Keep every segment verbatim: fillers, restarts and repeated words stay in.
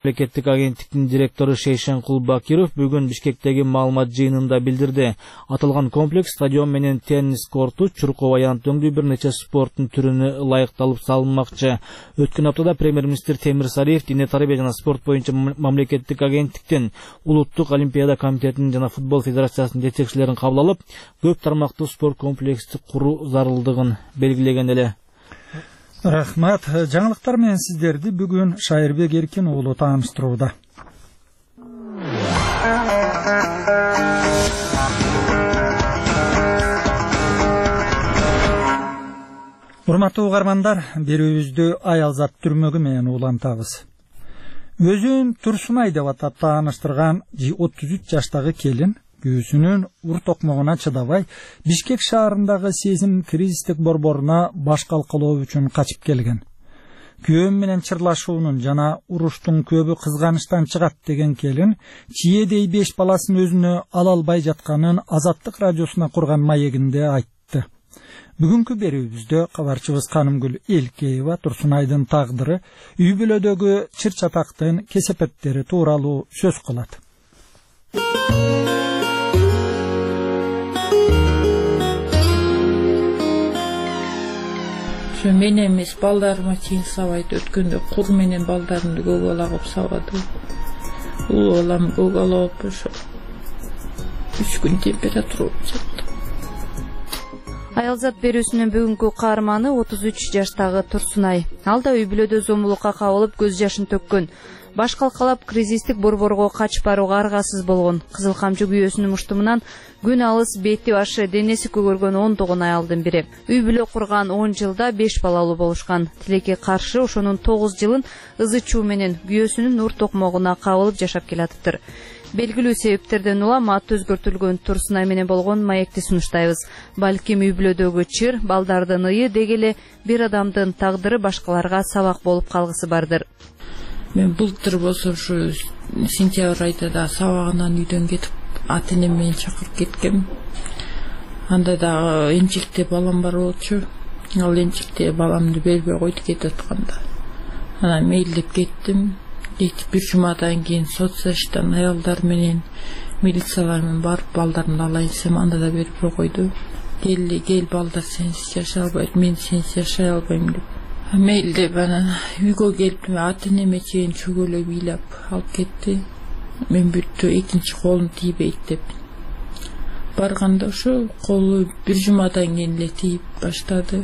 Мемлекеттик агенттиктин директору Шейшенкул Бакиров бүгүн Бишкектеги маалымат жыйынында билдирди. Аталган комплекс стадион менен теннис корту, чуркоо аянт өңдүү бир нече спорттун түрүнө ылайыкталып салынмакчы. Өткөн аптада премьер-министр Темир Сариев Дине тарбия жана спорт боюнча мамлекеттик агенттиктин, Улуттук олимпиада комитетинин жана футбол федерациясынын жетекчилерин кабыл алып, көп тармактуу спорт комплексти куруу зарылдыгын белгилеген эле. Рахмат. Жаңылыктар менен сиздерди бүгүн Шайырбек Эркин уулу тааныштырууда. Урматтуу угармандар, берүүбүздү Аялзат түрмөгү менен улантабыз. Өзүн Турсунай деп атап тааныштырган отуз үч жаштагы келин күйөөсүнүн ур токмогуна чыдабай Бишкек шаарындагы сезим кризистик борборуна баш калкалоо үчүн качып келген. Күйөөм менен чырлашуунун жана уруштун көбү кызганычтан чыгат деген келин чиедей беш баласын өзүнө ала албай жатканын Азаттык радиосуна курган маегинде айтты. Бүгүнкү берүүбүздө кабарчыбыз Канымгүл Элкеева Турсунайдын тагдыры, үй бүлөдөгү чыр чатактын кесепеттери тууралуу сөз кылат. Мен эмес балдарыма чейин сабайт. Өткөндө кур менен балдарымды көк ала кылып сабады. Улуу балам көк ала болуп ошо үч күн температура болуп жатты. Аялзат берүүсүнүн бүгүнкү каарманы отуз үч жаштагы Турсунай. Ал да үй бүлөдө зомбулукка кабылып көз жашын төккөн. Баш калкалап кризистик борборго качып барууга аргасыз болгон. Кызыл камчы күйөөсүнүн муштумунан күн алыс бети башы денеси көгөргөн ондогон аялдын бири. Үй бүлө курган он жылда беш балалуу болушкан. Тилекке каршы ошонун тогуз жылын ызы чуу менен күйөөсүнүн ур токмогуна кабылып жашап келатыптыр. Белгилүү себептерден улам аты өзгөртүлгөн Турсунай менен болгон маекти сунуштайбыз. Балким үй бүлөдөгү чыр, балдардын ые дегеле бир адамдын тагдыры башкаларга сабак болуп калгысы бардыр. Мен былтыр болсо ушу сентябрь айда да сабагынан үйдөн кетип, ата энем менен чакырып кеткем. Анда дагы эмчекте балам бар болчу. Ал эмчекте баламды бербей койду кетип атканда. Анан мейилдеп кеттим. Кетип бир жумадан кийин соцзащитадан аялдар менен, милициялар менен барып балдарымды алайын десем, анда да бербей койду. Келди, кел балдар сенсиз жашай албайт, мен сенсиз жашай албайм деп. Мейилдеп анан үйгө келип, ата энеме чейин чөгөлөп ыйлап алып кетти. Мен бүттү, экинчи колум тийбейт деп. Барганда ошо колу бир жумадан кийин эле тийип баштады.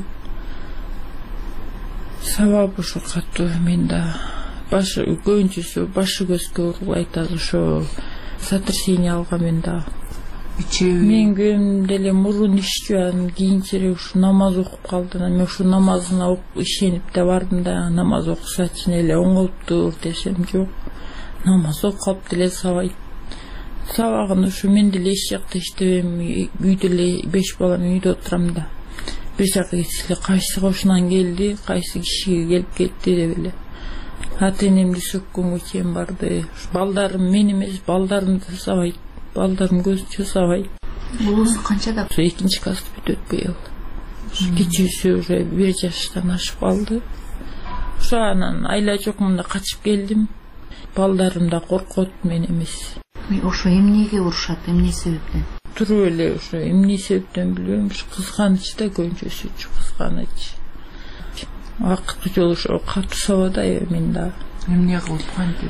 Сабабы ошо катуу мен да башы көбүнчөсү башы көзгө уруулайт, ошо сотрясение алган мен да. Мен күйөөм деле мурун ишчү, кийинчерээк ушу намаз окуп калды. Мен ушу намазына ишенип да бардым да, намаз окусачы эле оңолуптур десем жок. Намаз окуп калып деле сабайт. Сабагын ушу мен деле эч жакта иштебейм, үйдө эле беш балам үйдө отурам да. Бир жака кечиле кайсы кошунан келди, кайсы кишиге келип кетти деп эле. Ата энемди сөккөнгө чейин барды. Балдарым мен эмес, балдарымды сабайт. Балдарым көзүнчө сабайт. Уулусу канчада? Экинчи класты бүтөт быйыл. Кичүүсү уже бир жаштан ашып калды. Ошо анан айла жок мында качып келдим. Балдарым да коркот, мен эмес. Ошо эмнеге урушат, эмне себептен? Туруп эле ошо эмне себептен билбейм, кызганыч да көбүнчөсү кызганыч. Акыркы жолу ошо катуу сабады мен да. Эмне кылып кантип?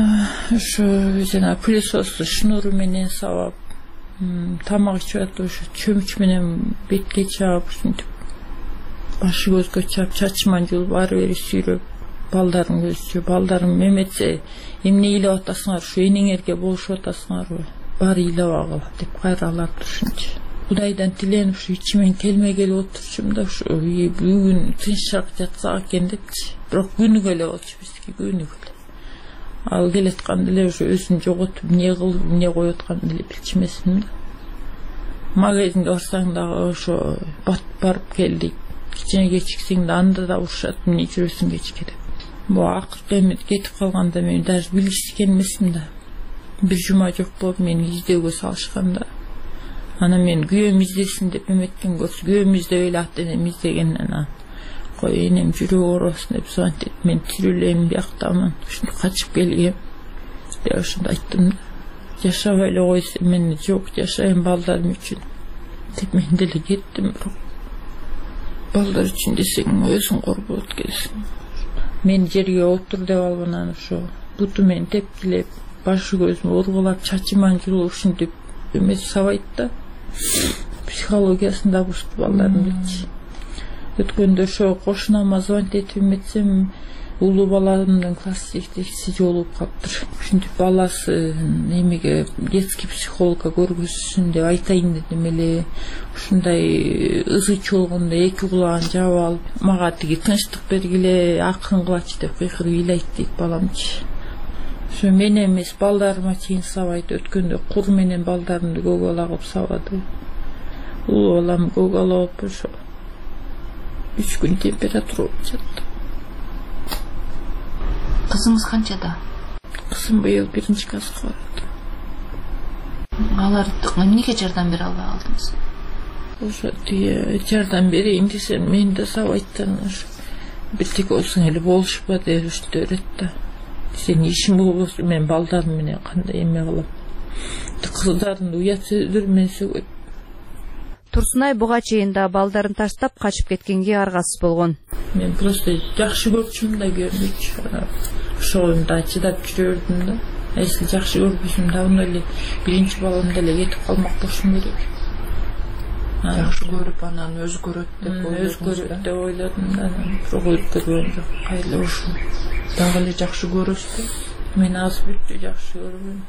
Ошо жана пылесосту шнуру менен сабап, тамак ичип атып ошо чөмүч менен бетке чаап, ушинтип башы көзгө чаап, чачыман жулуп ары бери сүйрөп, балдарым көзчү, балдарым эметсе эмне ыйлап атасыңар, ушу энеңерге болушуп атасыңарбы, бар ыйлабагыла деп кайралап ушунча. Кудайдан тиленип ушу ичимен келме келип отурчумун да, ушу бүгүн тынчыраак жатсак экен депчи. Бирок күнүгө эле болчу бизге, күнүгө эле. Ал келатканда эле ушу өзүн жоготуп, эмне кылып, эмне коюп атканын эле билчүмесин да. Магазинге барсаң дагы ошо бат барып келдик. Кичине кечиксең да анда да урушат, эмне жүрөсүң кечке деп. Бу акыркы эмет кетип калганда мен даже билишкен эмесмин да. Бир жума жок болуп мени издөөгө салышканда. Ана мен күйөөм издесин деп эметкен көрсө, күйөөм издеп эле ата энем издегеннен кой энем жүрөгү оорубасын деп звонить этип, мен тирүүлейм бияктамын, ушинтип качып келгем деп ошондо айттым. Жашабай эле койсо мен жок, жашайм балдарым үчүн деп мен деле кеттим. Бирок балдар үчүн десең өзүң корбоп келсиң. Мен жерге отур деп алып анан ошо буту менен тепкилеп, башы көзүмө ургулап, чачыман жулуп ушинтип эмес сабайт да. Психологиясында бузуп балдардын дечи. Өткөндө ошо кошунама звонить этип эметсем, улуу баламдын класс жетекчиси жолугуп калыптыр. Ушинтип баласы эмеге детский психологко көргөзсүн деп айтайын дедим эле. Ушундай ызы чолгондо эки кулагын жаап алып, мага тиги тынчтык бергиле, акырын кылачы деп кыйкырып ыйлайт дейт баламчы. Ошо мен эмес, балдарыма чейин сабайт. Өткөндө кур менен балдарымды көгала кылып сабады. Улуу балам көгала болуп ошо үч күн температура болуп жатты. Кызыңыз канчада? Кызым быйыл биринчи класска барат. Алар эмнеге жардам бере албай калдыңыз? Ошо тиги жардам берейин десем, мен да сабайттан ошо бирдеке болсоң эле болушпа деп өстөрөт да. Сен ишиң болбосо мен балдарым менен кандай эме кылам? Кыздардын уят сөздөр менен сөгөт. Турсунай буга чейин да балдарын таштап качып кеткенге аргасыз болгон. Мен просто жакшы көрчүмүн да көрмөкчү. Ошого да чыдап жүрө бердим да. Эсил жакшы көрбөсүм да аны эле биринчи балам деле кетип калмак болушум керек. Жакшы көрүп анан өзгөрөт деп ойлодум. Өзгөрөт деп ойладым да. Бирок өзгөргөн жок. Кайла ушул. Дагы эле жакшы көрөсүз. Мен аз бүтү жакшы көрбөйм.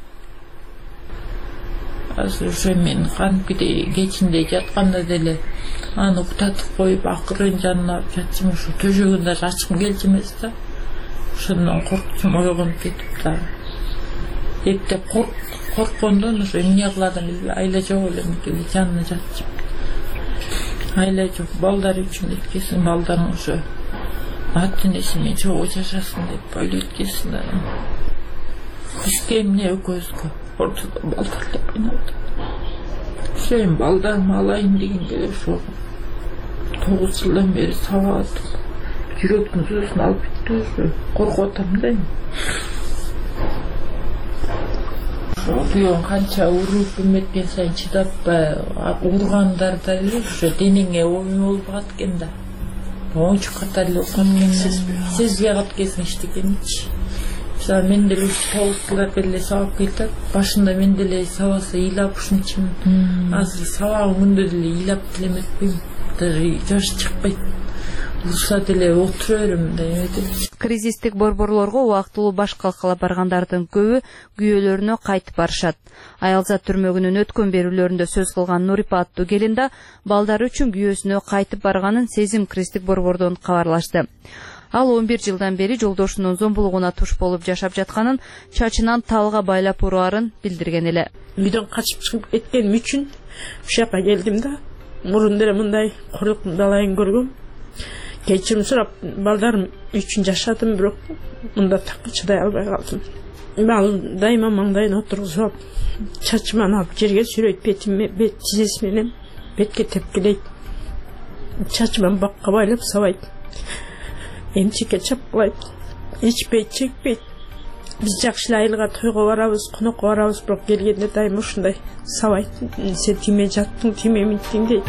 Азыр ошо мен кантип кечинде жатканда деле аны уктатып коюп, акырын жанына алып жатчым, ошо төшөгүн даже ачкым келчү эмес да. Ошондон коркчум, ойгонуп кетип да. Эптеп корккондон ошо эмне кыладым билбей айла жок элем деле жанына жатчым. Айла жок, балдар үчүн эткесин, балдарың ошо ата энеси менен чогуу жашасын деп ойлойт экенсиң да. Бизге эмне көзгө ортодо балдар деп айналды. Ошо эми балдарымды алайын дегенде ошо тогуз жылдан бери сабат. Жүрөктүн сөзүн алып бүттү, ошо коркуп атам да эми. Күйөөм канча уруп эметкен сайын чыдап ургандар да эле ошо денеңе ой болуп калат экен да. Оңчук катар эле окуган сезбей калат экенсиң эчтекеничи. Мисалы мен деле тоғызлар деле сабап кетет. Башында мен деле сабаса ыйлап ушунчу. Азыр сабагым күндө деле ыйлап делеметпейм. Даже жаш чыкпайт. Урса деле отура берем да эметип. Кризистик борборлорго убактылуу баш калкалап баргандардын көбү күйөөлөрүнө кайтып барышат. Аялзат түрмөгүнүн өткөн берүүлөрүндө сөз кылган Нурипа аттуу келин да балдары үчүн күйөөсүнө кайтып барганын Сезим Кристик борбордон кабарлашты. Ал он бир жылдан бери жолдошунун зомбулугуна туш болуп жашап жатканын, чачынан талга байлап уруарын билдирген эле. Үйдөн качып чыгып кеткеним үчүн ушул жака келдим да. Мурун деле мындай корлуктун далайын көргөм. Кечирим сурап балдарым үчүн жашадым, бирок мында такы чыдай албай калдым. Мен дайыма маңдайын отургузуп, чачыман алып жерге сүрөйт, бетиме, бет тизеси менен бетке тепкилейт. Чачыман бакка байлап сабайт. Эмчекке чапкылайт, ичпейт, чекпейт. Биз жакшы айылга тойго барабыз, конокко барабыз, бирок келгенде дайыма ушундай сабайт. Сен тиме жаттың, тиме минттиң дейт.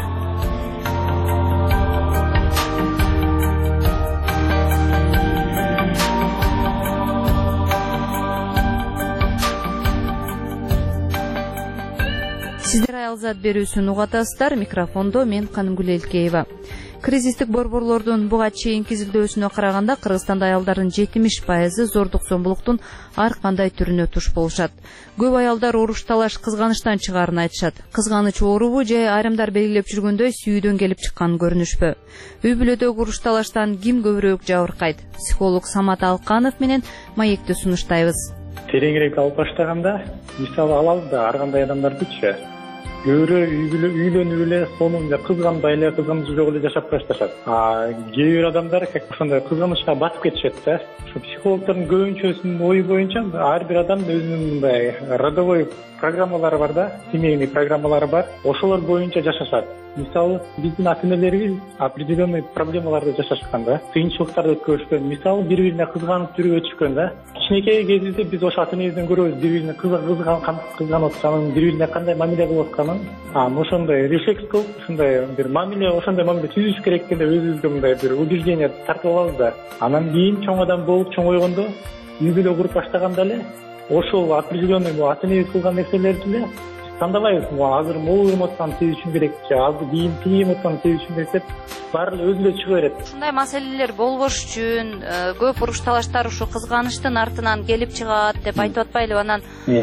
Сиздер аялзат берүүсүн угатасыздар. Микрофондо мен Канымгүл Элкеева. Кризистик борборлордун буга чейинки изилдөөсүнө караганда Кыргызстанда аялдардын жетимиш пайызы зордук зомбулуктун ар кандай түрүнө туш болушат. Көп аялдар уруш талаш кызганычтан чыгаарын айтышат. Кызганыч оорубу же айрымдар белгилеп жүргөндөй сүйүүдөн келип чыккан көрүнүшпү? Үй бүлөдөгү уруш талаштан ким көбүрөөк жабыркайт? Психолог Самат Алканов менен маекти сунуштайбыз. Тереңирээк алып баштаганда, мисалы алалы да ар кандай адамдардычы көбүрөө үйлөнүп эле сонун кызганбай эле, кызганыч жок эле жашап башташат. А кээ бир адамдар как ошондой кызганычка батып кетишет да. Ошо психологдордун көбүнчөсүнүн ою боюнча ар бир адам өзүнүн мындай родовой программалары бар да, семейный программалары бар. Ошолор боюнча жашашат. мисалы биздин ата энелерибиз определенный проблемаларды жашашкан да, кыйынчылыктарды көрүшкөн. Мисалы бири бирине кызганып жүрүп өтүшкөн да. Кичинекей кезибизде биз ошо ата энебизден көрөбүз, бири бирине кызган кызганып атканын, бири бирине кандай мамиле кылып атканын. А ошондой рефлекс кылып, ушундай бир мамиле, ошондой мамиле түзүш керек деп өзүбүзгө мындай бир убеждение тартып алабыз да. Анан кийин чоң адам болуп чоңойгондо үй бүлө куруп баштаганда эле ошол определенный ата энебиз кылган нерселерди эле тандабайбыз. Азыр могул атканын сезишим керек, азыр кийин кийин атканын сезишим керек деп баары эле өзү эле чыга берет. Ушундай маселелер болбош үчүн көп уруш талаштар ушу кызганыштын артынан келип чыгат деп айтып атпайлыбы? Анан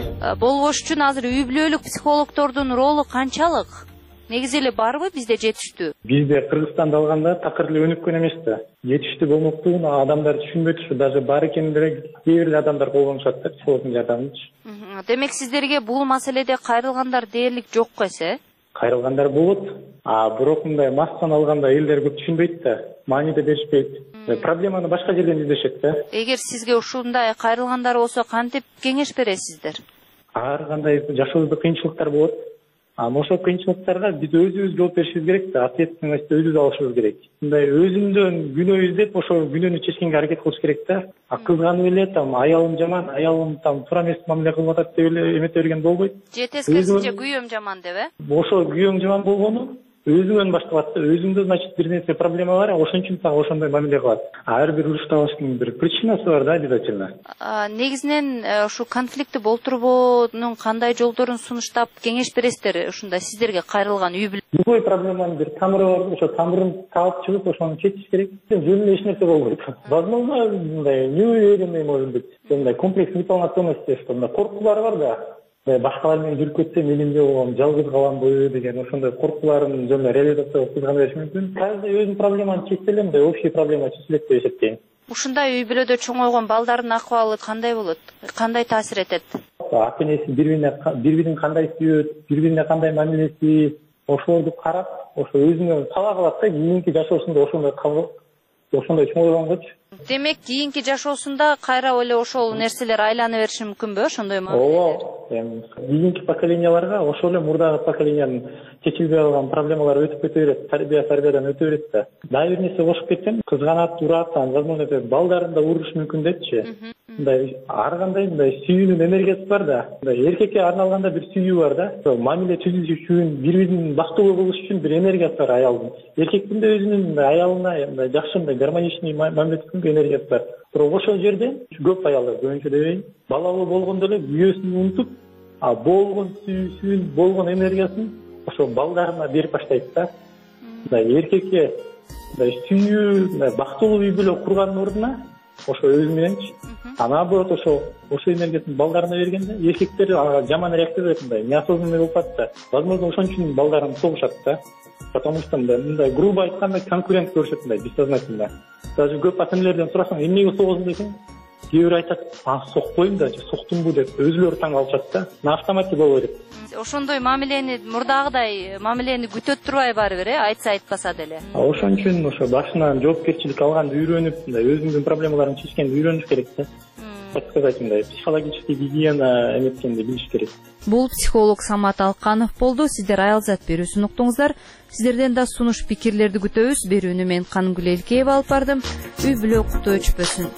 болбош үчүн азыр үй бүлөлүк психологдордун ролу канчалык? Негизи эле барбы бизде жетиштүү? Бизде Кыргызстанда алганда такыр эле өнүккөн эмес да. Жетиштүү болмоктугун адамдар түшүнбөйт, ушу даже бар экенин деле кээ бир адамдар колдонушат да, психологдун жардамынчы. Демек сиздерге бул маселеде кайрылгандар дээрлик жокко эсе? Кайрылгандар болот, а бирок мындай массаны алганда элдер көп түшүнбөйт да, мааниде беришпейт. Проблеманы башка жерден издешет да. Эгер сизге ушундай кайрылгандар болсо кантип кеңеш бересиздер? Ар кандай жашообузда кыйынчылыктар болот. Ама ошол кыйынчылыктарга биз өзүбүз жооп беришибиз керек да, ответственность өзүбүз алышыбыз керек. Мындай өзүмдөн күнөө издеп, ошол күнөөнү чечкенге аракет кылыш керек да. А кызганып эле там аялым жаман, аялым там туура эмес мамиле кылып атат деп эле эмете берген болбойт. Же тескерисинче күйөөм жаман деп, э? Ошол күйөөң жаман болгону өзүңөн башталат да. Өзүңдө значит бир нерсе проблема бар, ошон үчүн тагы ошондой мамиле кылат. Ар бир уруш табыштын бир причинасы бар да, обязательно. Негизинен ушу конфликтти болтурбоонун кандай жолдорун сунуштап кеңеш бересиздер ушундай сиздерге кайрылган үй бүлө? Любой проблеманын бир тамыры бар, ошо тамырын таап чыгып, ошону чечиш керек. Жөнүндө эч нерсе болбойт. Возможно, мындай неуверенный, может быть, мындай комплекс неполноценности, что мындай коркуулар бар да. Башкалар менен жүрүп кетсем, элимде болгон жалгыз каламбы деген ошондой коркууларын жөнүндө реализация кылып кызгана бериши мүмкүн. Каждый өзүнүн проблеманы чечсе эле мындай общий проблема чечилет деп эсептейм. Ушундай үй бүлөдө чоңойгон балдардын акыбалы кандай болот? Кандай таасир этет? Ата энеси бири бирине бири бирин кандай сүйөт, бири бирине кандай мамилеси, ошолорду карап, ошо өзүнө талап алат да, кийинки жашоосунда ошондой кабыл, ошондой чоңойгонгочу. Демек, кийинки жашоосунда кайра эле ошол нерселер айлана бериши мүмкүнбү, ошондой ма? Ооба, кийинки поколенияларга ошол эле мурдагы поколениянын чечилбей калган проблемалары өтүп кете берет, тарбия тарбиядан өтө берет да. Дагы бир нерсе кошуп кетсем, кызганат, урат, возможно, балдарын да уруш мүмкүн депчи. Мындай ар кандай мындай сүйүүнүн энергиясы бар да. Мындай эркекке арналганда бир сүйүү бар да. Мамиле түзүш үчүн, бири бирин бактылуу кылыш үчүн бир энергиясы бар аялдын. Эркектин да өзүнүн аялына мындай жакшы, мындай гармоничный мамиле түзгөнгө энергиясы бар. Бирок ошол жерде көп аялдар көбүнчө дебейин, балалуу болгондо эле күйөөсүн унутуп, а болгон сүйүүсүн, болгон энергиясын ошо балдарына берип баштайт да. Мындай эркекке мындай сүйүү, мындай бактылуу үй бүлө кургандын ордуна ошо өзү мененчи, а наоборот ошо ошо энергиясын балдарына бергенде эркектер ага жаман реакция берет, мындай неосознанный болуп калат да. Возможно, ошон үчүн балдарын согушат да. Потому что мындай грубо айтканда конкурент көрүшөт мындай бессознательно. Даже көп ата энелерден сурасаң, эмнеге согосуң десең, кээ бир айтат, а сокпойм да, же соктумбу деп өзүлөрү таң калышат да. На автомате боло берет. Ошондой мамилени, мурдагыдай мамилени күтөт турбай барбыр, э, айтса айтпаса деле. Ошон үчүн ошо башынан жоопкерчилик алганды үйрөнүп, мындай өзүңдүн проблемаларын чечкенди үйрөнүш керек да. Так сказать, мындай психологический гигиена эметкенди билиш керек. Бул психолог Самат Алканов болду. Сиздер аялзат берүүсүн уктуңуздар. Сиздерден да сунуш пикирлерди күтөбүз. Берүүнү мен Канымгүл Элкеева алып бардым. Үй бүлө куту өчпөсүн.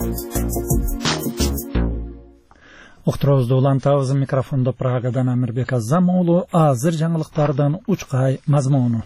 Уктуруубузду улантабыз. Микрофондо Прагадан Амирбек Азам уулу. Азыр жаңылыктардын учкай мазмуну.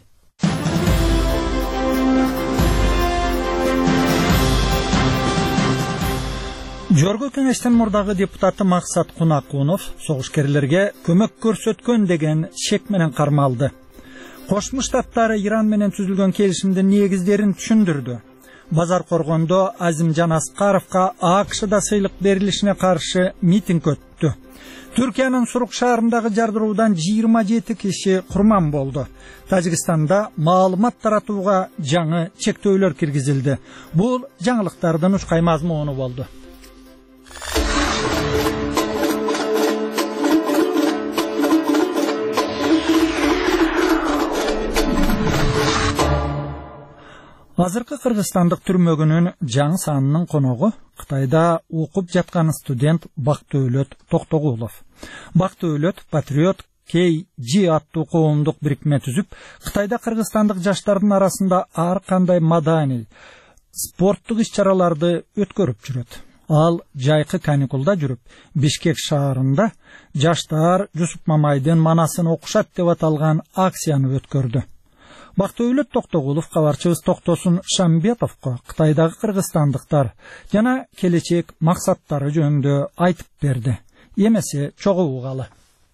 Жоргу кеңештин мурдагы депутаты Максат Кунакунов согушкерлерге көмөк көрсөткөн деген шек менен кармалды. Кошмо Штаттар Иран менен түзүлгөн келишимдин негиздерин түшүндүрдү. Базар коргондо Азимжан Аскаровго АКШда сыйлык берилишине каршы митинг өттү. Түркиянын Сурук шаарындагы жардыруудан жыйырма жети киши курман болду. Тажикстанда маалымат таратууга жаңы чектөөлөр киргизилди. Бул жаңылыктардын учкай мазмуну болду. Азыркы кыргызстандык түрмөгүнүн жаңы санынын коногу Кытайда окуп жаткан студент Бактөөлөт Токтогулов. Бактөөлөт патриот, кей жи аттуу коомдук бирикме түзүп, Кытайда кыргызстандык жаштардын арасында ар кандай маданий, спорттук иш-чараларды өткөрүп жүрөт. Ал жайкы каникулда жүрүп, Бишкек шаарында жаштар Жусуп Мамайдын манасын окушат деп аталган акцияны өткөрдү. Бактыөлөт Токтогулов кабарчыбыз Токтосун Шамбетовго Кытайдагы кыргызстандыктар жана келечек максаттары жөнүндө айтып берди. Эмесе чогуу угалы.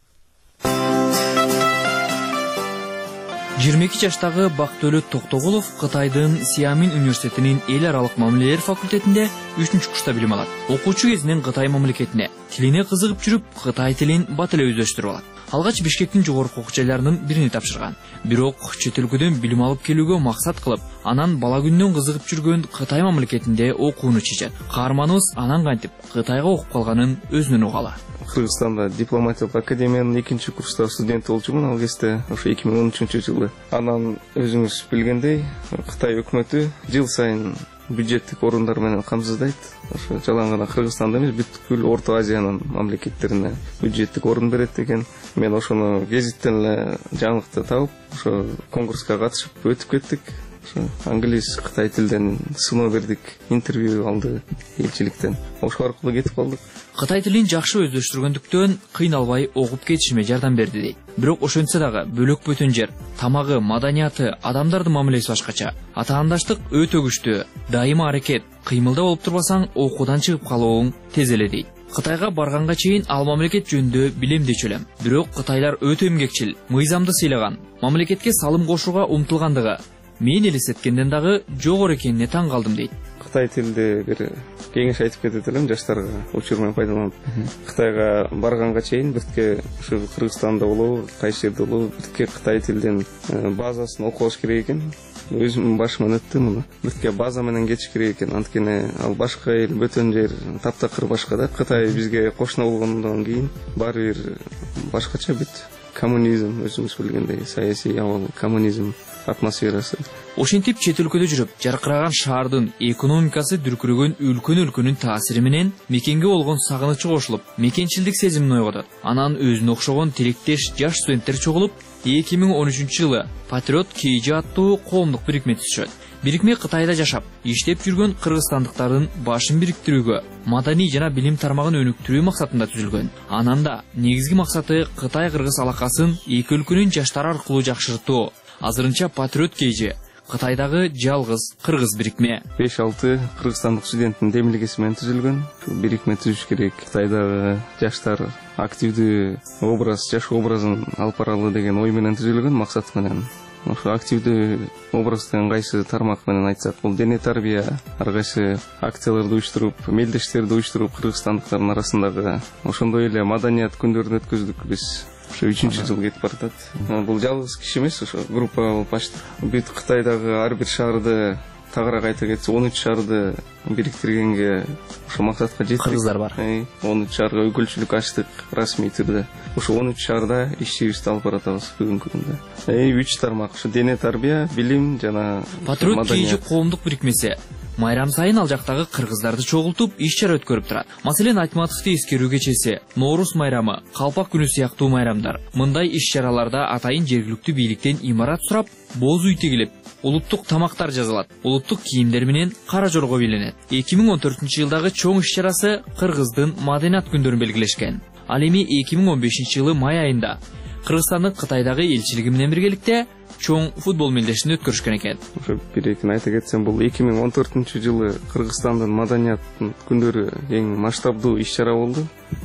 жыйырма эки жаштагы Бактыөлөт Токтогулов Кытайдын Сиамин университетинин эл аралык мамилелер факультетинде үчүнчү курста билим алат. Окуучу кезинен Кытай мамлекетине, тилине кызыгып жүрүп, Кытай тилин бат эле өздөштүрүп алат. Алгач Бишкектин жогорку окуу жайларынын бирине тапшырган. Бирок чет өлкөдөн билим алып келүүгө максат кылып, анан бала күнүнөн кызыгып жүргөн Кытай мамлекетинде окууну чечет. Каарманыбыз анан кантип Кытайга окуп калганын өзүнөн угалы. Кыргызстанда дипломатиялык академиянын экинчи курста студент болчумун ал кезде, ошо эки миң он үчүнчү жылы. Анан өзүңүз билгендей, Кытай өкмөтү жыл сайын бюджеттик орундар менен камсыздайт. Ошо жалаң гана Кыргызстанда эмес, бүткүл Орто Азиянын мамлекеттерине бюджеттик орун берет экен. Мен ошону гезиттен эле жаңылыкты табып, ошо конкурска катышып өтүп кеттик. Ошо англис, Кытай тилден сыноо бердик, интервью алды элчиликтен. Ошо аркылуу кетип калдык. Кытай тилин жакшы өздөштүргөндүктөн кыйналбай окуп кетишиме жардам берди дейт. Бирок ошентсе дагы бөлөк бөтөн жер, тамагы, маданияты, адамдардын мамилеси башкача. Атаандаштык өтө күчтүү, дайыма аракет, кыймылда болуп турбасаң окуудан чыгып калууң тез эле дейт. Кытайга барганга чейин ал мамлекет жөнүндө билемдечү элем. Бирок кытайлар өтө эмгекчил, мыйзамды сыйлаган, мамлекетке салым кошууга умтулгандыгы мен элестеткенден дагы жогору экенине таң калдым дейт. Кытай тилде бир кеңеш айтып кетет элем жаштарга, учур менен пайдаланып. Кытайга барганга чейин биртке ушу Кыргызстанда болобу, кайсы жерде болобу, биртке Кытай тилдин базасын окуп алыш керек экен. Өзүм башыман өттү муну. Биртке база менен кетиш керек экен. Анткени ал башка эл, бөтөн жер, таптакыр башка да. Кытай бизге кошуна болгондон кийин баары бир башкача бүт. Коммунизм, өзүңүз билгендей, саясий абал, коммунизм атмосферасы. Ошентип чет өлкөдө жүрүп, жаркыраган шаардын экономикасы дүркүрөгөн үлкөн өлкөнүн таасири менен мекенге болгон сагынычы кошулуп, мекенчилдик сезимин ойготот. Анан өзүнө окшогон тилектеш жаш студенттер чогулуп, эки миң он үчүнчү жылы Патриот Кейжи аттуу коомдук бирикме түзүшөт. Бирикме Кытайда жашап, иштеп жүргөн кыргызстандыктардын башын бириктирүүгө, маданий жана билим тармагын өнүктүрүү максатында түзүлгөн. Анан да негизги максаты Кытай-кыргыз алакасын эки өлкөнүн жаштары аркылуу жакшыртуу. Азырынча Патриот Кейжи Кытайдагы жалгыз кыргыз бирикме. беш алты кыргызстандык студенттин демилгеси менен түзүлгөн. Бирикме түзүш керек. Кытайдагы жаштар активдүү образ, жаш образын алып баралы деген ой менен түзүлгөн, максат менен. Ошо активдүү образдын кайсы тармак менен айтсак, бул дене тарбия, ар кайсы акцияларды уюштуруп, мелдештерди уюштуруп кыргызстандыктардын арасындагы ошондой эле маданият күндөрүн өткөздүк биз. Ошо үчүнчү жыл кетип баратат. Бул жалгыз киши эмес, ошо группа болуп ачтык. Бүт Кытайдагы ар бир шаарды, тагыраак айта кетсе, он үч шаарды бириктиргенге ошо максатка жеттик. Кыргыздар бар. он үч шаарга өкүлчүлүк ачтык расмий түрдө. Ошо он үч шаарда ишчибизди алып баратабыз бүгүнкү күндө. Э үч тармак, ошо дене тарбия, билим жана Патриот Кейжи коомдук бирикмеси майрам сайын ал жактагы кыргыздарды чогултуп иш-чара өткөрүп турат. Маселен, Айтматовду эскерүү кечеси, Ноорус майрамы, Калпак күнү сыяктуу майрамдар. Мындай иш-чараларда атайын жергиликтүү бийликтен имарат сурап, боз үй тигилип, улуттук тамактар жазылат, улуттук кийимдер менен кара жорго биленет. эки миң он төртүнчү жылдагы чоң иш-чарасы Кыргыздын маданият күндөрүн белгилешкен. Ал эми эки миң он бешинчи жылы май айында Кыргызстандын Кытайдагы элчилиги менен биргеликте чоң футбол мелдешин өткөрүшкөн экен. Ошо бирекин айта кетсем, бул эки миң он төртүнчү жылы Кыргызстандын маданият күндөрү эң масштабдуу иш-чара болду.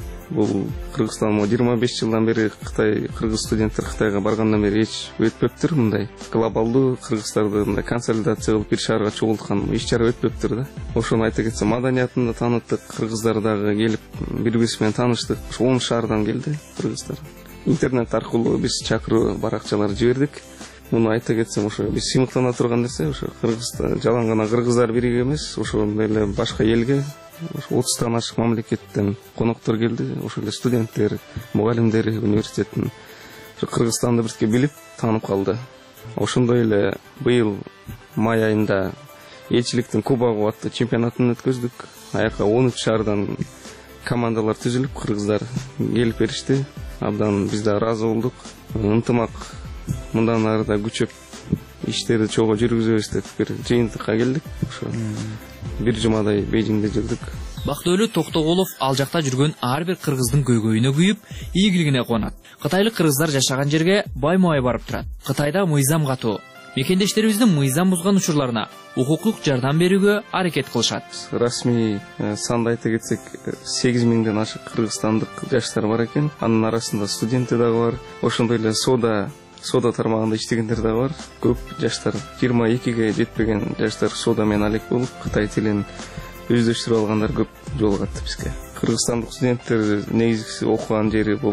Бул Кыргызстан жыйырма беш жылдан бери Кытай кыргыз студенттер Кытайга баргандан бери эч өтпөптүр мындай. Глобалдуу кыргыздарды мындай консолидация кылып бир шаарга чогулткан иш-чара өтпөптүр да. Ошону айта кетсем, маданиятын да таныттык, кыргыздар дагы келип бири-бирибиз менен тааныштык. Ошо он шаардан келди кыргыздар. Интернет аркылуу биз чакыруу баракчалар жибердик. Муну айта кетсем, ошо биз сыймыктана турган нерсе, ошо Кыргызстан жалаң гана кыргыздар бириги эмес, ошо эле башка элге, ошо отуздан ашык мамлекеттен коноктор келди, ошо эле студенттер, мугалимдер университеттин ошо Кыргызстанды биртке билип, таанып калды. Ошондой эле быйыл май айында элчиликтин Кубагы аттуу чемпионатын өткөздүк. Аяка он үч шаардан командалар түзүлүп, кыргыздар келип беришти. абдан биз да ыраазы болдук. Ынтымак мындан ары да күчөп иштерди чогуу жүргүзөбүз деп бир жыйынтыкка келдик. Ошо бир жумадай Бейжиңде жүрдүк. Бактыөлү Токтоголов ал жакта жүргөн ар бир кыргыздын көйгөйүнө күйүп, ийгилигине кубанат. Кытайлык кыргыздар жашаган жерге баймай барып турат. Кытайда мыйзам катуу. Мекендештерибиздин мыйзам бузган учурларына укуктук жардам берүүгө аракет кылышат. Расмий санды айта кетсек, сегиз миңден ашык кыргызстандык жаштар бар экен. Анын арасында студенттер дагы бар. Ошондой эле сода сода тармагында иштегендер дагы бар. Көп жаштар, жыйырма экиге жетпеген жаштар сода менен алек болуп, кытай тилин өздөштүрүп алгандар көп жолугат бизге. Кыргызстандык студенттер негизгиси окуган жери бул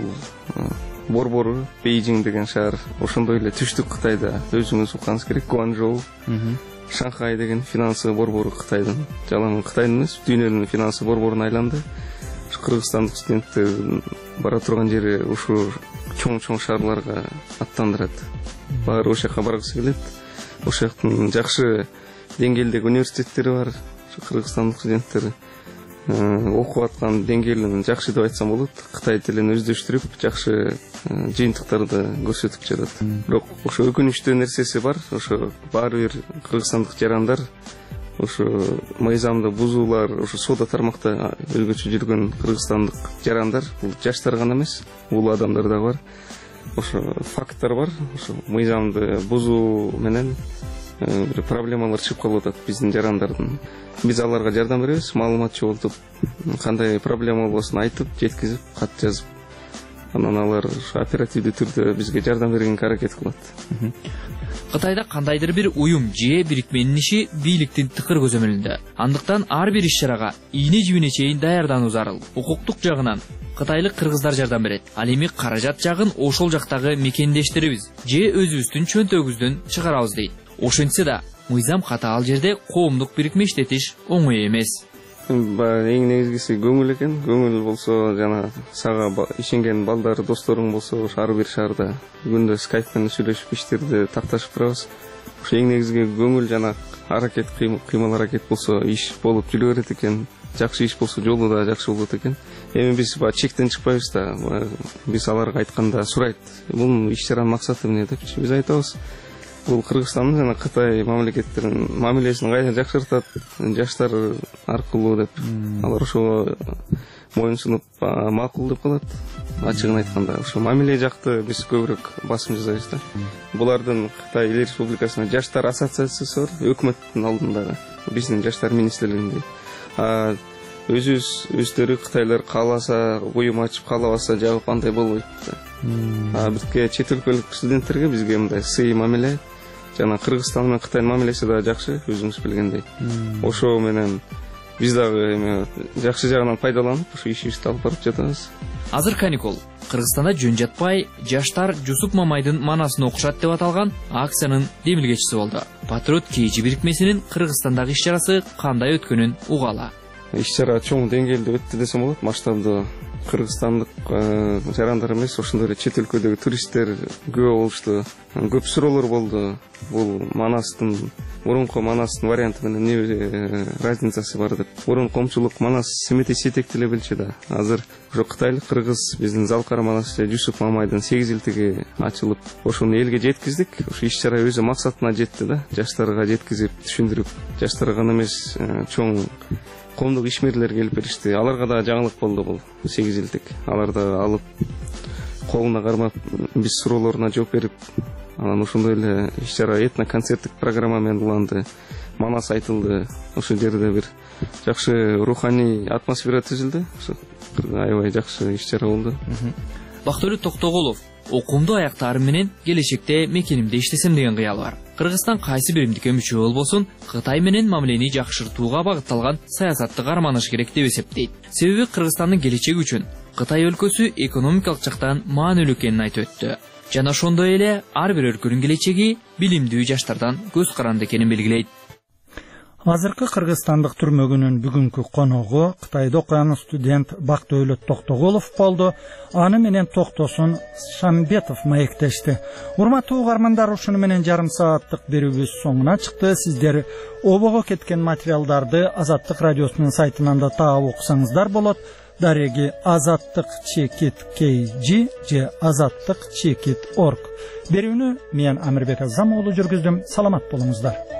Борбору, Бейжиң деген шаар. Ошондой эле түштүк Кытайда өзүңүз укканыңыз керек, Гуанчжоу, Шанхай деген финансы борбору Кытайдын. Жалаң Кытайдын эмес, дүйнөнүн финансы борборуна айланды. Кыргызстандык студенттер бара турган жери ушу чоң-чоң шаарларга аттандырат. Баары ошол жака баргысы келет. Ошол жактын жакшы деңгээлдеги университеттери бар. Кыргызстандык студенттер окуп аткан деңгээлин жакшы деп айтсам болот. Кытай тилин өздөштүрүп, жакшы жыйынтыктарды көрсөтүп жатат. Бирок ошо өкүнүчтүү нерсеси бар. Ошо баары бир кыргызстандык жарандар ошо мыйзамды бузуулар, ошо сода тармакта өзгөчө жүргөн кыргызстандык жарандар, бул жаштар гана эмес, улуу адамдар да бар. Ошо факттар бар. Ошо мыйзамды бузуу менен бир проблемалар чыгып калып атат биздин жарандардын. Биз аларга жардам беребиз, маалымат чогултуп, кандай проблема болбосун айтып, жеткизип, кат жазып, анан алар оперативдүү түрдө бизге жардам бергенге аракет кылат. Кытайда кандайдыр бир уюм же бирикменин иши бийликтин тыкыр көзөмөлүндө. Андыктан ар бир иш-чарага ийне жибине чейин даярдануу зарыл. Укуктук жагынан кытайлык кыргыздар жардам берет. Ал эми каражат жагын ошол жактагы мекендештерибиз же өзүбүздүн чөнтөгүбүздөн чыгарабыз дейт. Ошентсе да мыйзам катаал жерде коомдук бирикме иштетиш оңой эмес. Эң негизгиси көңүл экен. Көңүл болсо, жана сага ишенген балдар, досторуң болсо, ар бир шаарда күндө скайп менен сүйлөшүп иштерди такташып турабыз. Ошо эң негизги көңүл жана аракет, кыймыл аракет болсо иш болуп жүрө берет экен. Жакшы иш болсо жолу да жакшы болот экен. Эми биз ба чектен чыкпайбыз да. Биз аларга айтканда сурайт, бул иш-чаранын максаты эмне деп биз айтабыз. Бул Кыргызстандын жана Кытай мамлекеттеринин мамилесин кайра жакшыртат, жаштар аркылуу деп. Алар ошого моюнсунуп макул деп калат. Ачыгын айтканда, ошо мамиле жакты биз көбүрөөк басым жасайбыз да. Булардын Кытай Эл Республикасынын жаштар ассоциациясы бар, өкмөттүн алдындагы, биздин жаштар министрлигинде. А өзүбүз өздөрү кытайлар кааласа, уюм ачып, каалабаса жабып андай болбойт да. А бизге чет өлкөлүк студенттерге бизге мындай сый мамиле, жана Кыргызстан менен Кытайдын мамилеси да жакшы, өзүңүз билгендей. Ошо менен биз дагы эми жакшы жагынан пайдаланып, ошо ишибизди алып барып жатабыз. Азыр каникул. Кыргызстанда жөн жатпай, жаштар Жусуп Мамайдын манасын окушат деп аталган акциянын демилгечиси болду. Патриот КЖ бирикмесинин Кыргызстандагы иш-чарасы кандай өткөнүн угала. Иш-чара чоң деңгээлде өттү десем болот. Масштабдуу кыргызстандык жарандар эмес, ошондой эле чет өлкөдөгү туристтер көп болушту. Көп суроолор болду. Бул Манастын, мурунку Манастын варианты менен эмне разницасы бар деп. Мурун коомчулук Манас семетти сетек эле билчү да. Азыр ошо кытайлык кыргыз биздин Залкар Манас Жусуп Мамайдын сегиз илтиги ачылып, ошону элге жеткиздик. Ошо иш-чара өзү максатына жетти да. Жаштарга жеткизип, түшүндүрүп, жаштар гана эмес, чоң коомдук ишмерлер келип беришти. Аларга да жаңылык болду бул сегиз илтик. Алар да алып, колуна кармап, биз суроолоруна жооп берип, анан ошондой эле иш-чара этно концерттик программа менен уланды. Манас айтылды. Ошол жерде бир жакшы руханий атмосфера түзүлдү. Ошо аябай жакшы иш-чара болду. Бактыөлү Токтоголов окуумду аяктаарым менен келечекте мекенимде иштесем деген кыял бар. Кыргызстан кайсы биримдикке мүчө болбосун, Кытай менен мамилени жакшыртууга багытталган саясатты карманыш керек деп эсептейт. Себеби Кыргызстандын келечеги үчүн Кытай өлкөсү экономикалык жактан маанилүү экенин айтып өттү. Жана ошондой эле ар бир өлкөнүн келечеги билимдүү жаштардан көз каранды экенин белгилейт. Азыркы кыргызстандык түрмөгүнүн бүгүнкү коногу Кытайда окуyan студент Бактыөлү Токтоголов болду. Аны менен Токтосун Шамбетов маектешти. Урматтуу угармандар, ушуну менен жарым сааттык берүүбүз соңуна чыкты. Сиздер обого кеткен материалдарды Азаттык радиосунун сайтынан да таап окусаңыздар болот. дареги азаттык чекит kg же азаттык чекит орг. Берүүнү мен Амирбек Азам уулу жүргүздүм. Саламат болуңуздар.